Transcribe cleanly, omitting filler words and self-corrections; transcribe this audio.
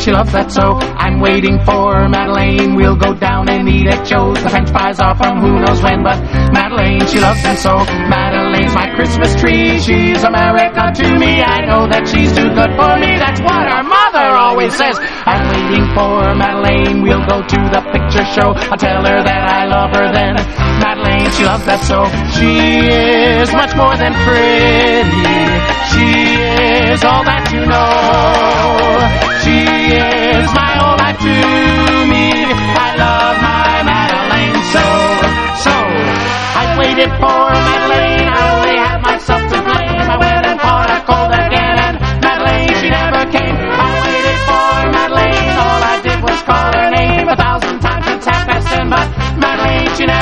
she loves that so. I'm waiting for Madeleine, we'll go down and eat at Joe's. The French fries are from who knows when, but Madeleine, she loves them so. Madeleine's my Christmas tree, she's America to me. I know that she's too good for me, that's what her mother always says. I'm waiting for Madeleine, we'll go to the picture show. I'll tell her that I love her then. Madeleine, she loves that so. She is much more than pretty, she is all that you know. She is my whole life to me. I love my Madeleine so. I waited for Madeleine.